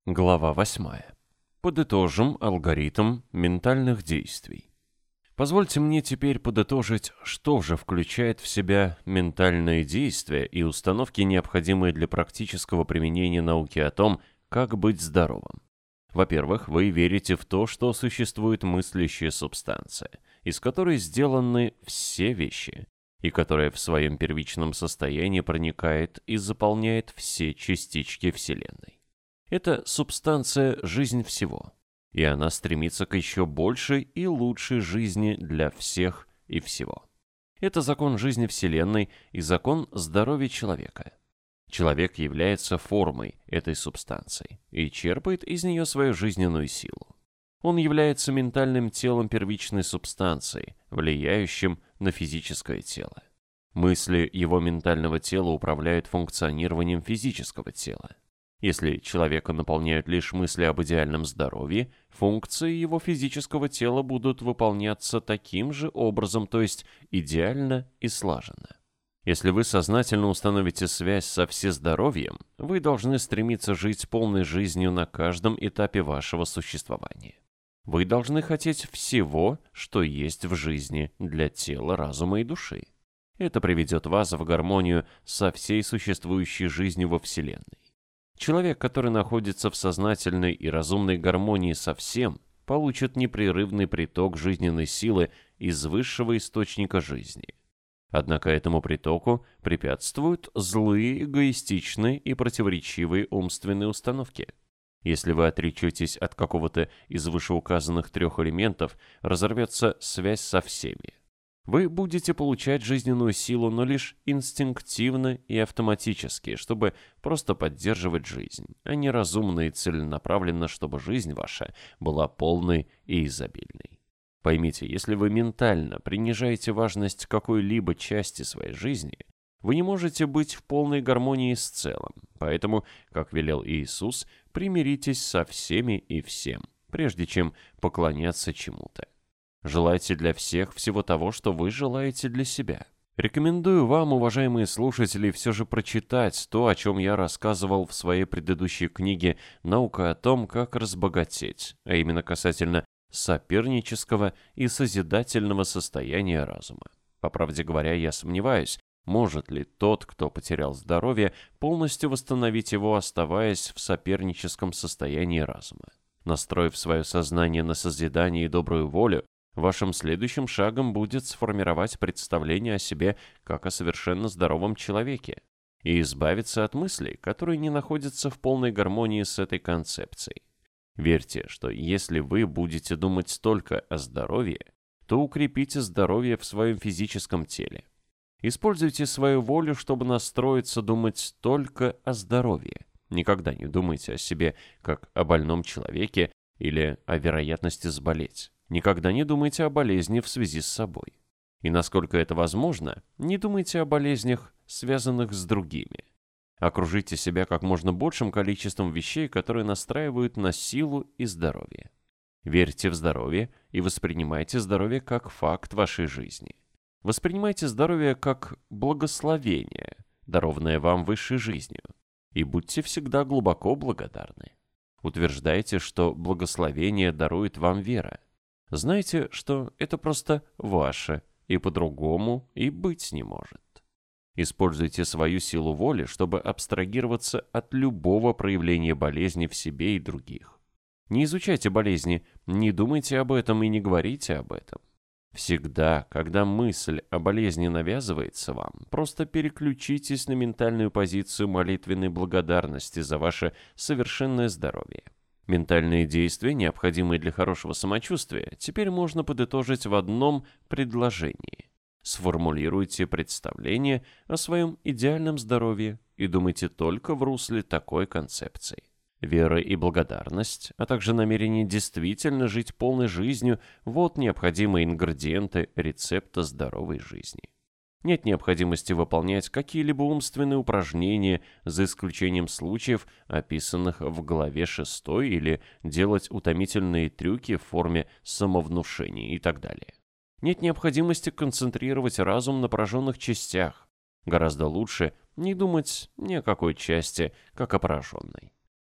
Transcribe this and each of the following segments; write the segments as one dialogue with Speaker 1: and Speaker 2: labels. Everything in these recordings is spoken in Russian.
Speaker 1: Глава 8. Подытожим алгоритм ментальных действий. Позвольте мне теперь подытожить, что же включает в себя ментальные действия и установки, необходимые для практического применения науки о том, как быть здоровым. Во-первых, вы верите в то, что существует мыслящая субстанция, из которой сделаны все вещи, и которая в своем первичном состоянии проникает и заполняет все частички Вселенной. Это субстанция – жизнь всего, и она стремится к еще большей и лучшей жизни для всех и всего. Это закон жизни Вселенной и закон здоровья человека. Человек является формой этой субстанции и черпает из нее свою жизненную силу. Он является ментальным телом первичной субстанции, влияющим на физическое тело. Мысли его ментального тела управляют функционированием физического тела. Если человека наполняют лишь мысли об идеальном здоровье, функции его физического тела будут выполняться таким же образом, то есть идеально и слаженно. Если вы сознательно установите связь со всездоровьем, вы должны стремиться жить полной жизнью на каждом этапе вашего существования. Вы должны хотеть всего, что есть в жизни для тела, разума и души. Это приведет вас в гармонию со всей существующей жизнью во Вселенной. Человек, который находится в сознательной и разумной гармонии со всем, получит непрерывный приток жизненной силы из высшего источника жизни. Однако этому притоку препятствуют злые, эгоистичные и противоречивые умственные установки. Если вы отречетесь от какого-то из вышеуказанных трех элементов, разорвется связь со всеми. Вы будете получать жизненную силу, но лишь инстинктивно и автоматически, чтобы просто поддерживать жизнь, а не разумно и целенаправленно, чтобы жизнь ваша была полной и изобильной. Поймите, если вы ментально принижаете важность какой-либо части своей жизни, вы не можете быть в полной гармонии с целым. Поэтому, как велел Иисус, примиритесь со всеми и всем, прежде чем поклоняться чему-то. Желайте для всех всего того, что вы желаете для себя. Рекомендую вам, уважаемые слушатели, все же прочитать то, о чем я рассказывал в своей предыдущей книге «Наука о том, как разбогатеть», а именно касательно сопернического и созидательного состояния разума. По правде говоря, я сомневаюсь, может ли тот, кто потерял здоровье, полностью восстановить его, оставаясь в соперническом состоянии разума. Настроив свое сознание на созидание и добрую волю, вашим следующим шагом будет сформировать представление о себе как о совершенно здоровом человеке и избавиться от мыслей, которые не находятся в полной гармонии с этой концепцией. Верьте, что если вы будете думать только о здоровье, то укрепите здоровье в своем физическом теле. Используйте свою волю, чтобы настроиться думать только о здоровье. Никогда не думайте о себе как о больном человеке или о вероятности заболеть. Никогда не думайте о болезни в связи с собой. И насколько это возможно, не думайте о болезнях, связанных с другими. Окружите себя как можно большим количеством вещей, которые настраивают на силу и здоровье. Верьте в здоровье и воспринимайте здоровье как факт вашей жизни. Воспринимайте здоровье как благословение, дарованное вам высшей жизнью, и будьте всегда глубоко благодарны. Утверждайте, что благословение дарует вам вера. Знайте, что это просто ваше, и по-другому и быть не может. Используйте свою силу воли, чтобы абстрагироваться от любого проявления болезни в себе и других. Не изучайте болезни, не думайте об этом и не говорите об этом. Всегда, когда мысль о болезни навязывается вам, просто переключитесь на ментальную позицию молитвенной благодарности за ваше совершенное здоровье. Ментальные действия, необходимые для хорошего самочувствия, теперь можно подытожить в одном предложении. Сформулируйте представление о своем идеальном здоровье и думайте только в русле такой концепции. Вера и благодарность, а также намерение действительно жить полной жизнью – вот необходимые ингредиенты рецепта здоровой жизни. Нет необходимости выполнять какие-либо умственные упражнения, за исключением случаев, описанных в главе 6, или делать утомительные трюки в форме самовнушения и так далее. Нет необходимости концентрировать разум на пораженных частях. Гораздо лучше не думать ни о какой части, как о пораженной.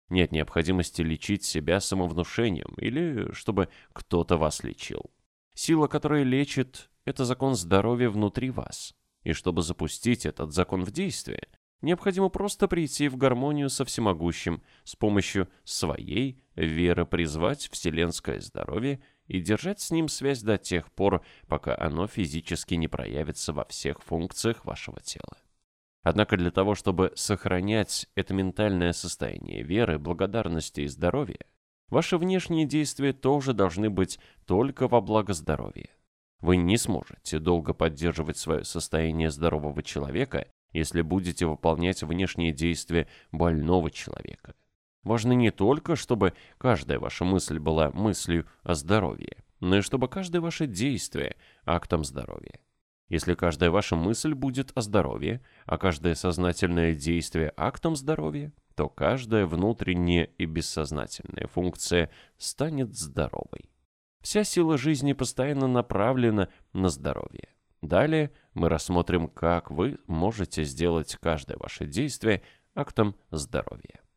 Speaker 1: Нет необходимости лечить себя самовнушением или чтобы кто-то вас лечил. Сила, которая лечит, это закон здоровья внутри вас. И чтобы запустить этот закон в действие, необходимо просто прийти в гармонию со всемогущим, с помощью своей веры призвать вселенское здоровье и держать с ним связь до тех пор, пока оно физически не проявится во всех функциях вашего тела. Однако для того, чтобы сохранять это ментальное состояние веры, благодарности и здоровья, ваши внешние действия тоже должны быть только во благо здоровья. Вы не сможете долго поддерживать свое состояние здорового человека, если будете выполнять внешние действия больного человека. Важно не только, чтобы каждая ваша мысль была мыслью о здоровье, но и чтобы каждое ваше действие – актом здоровья. Если каждая ваша мысль будет о здоровье, а каждое сознательное действие – актом здоровья, то каждая внутренняя и бессознательная функция станет здоровой. Вся сила жизни постоянно направлена на здоровье. Далее мы рассмотрим, как вы можете сделать каждое ваше действие актом здоровья.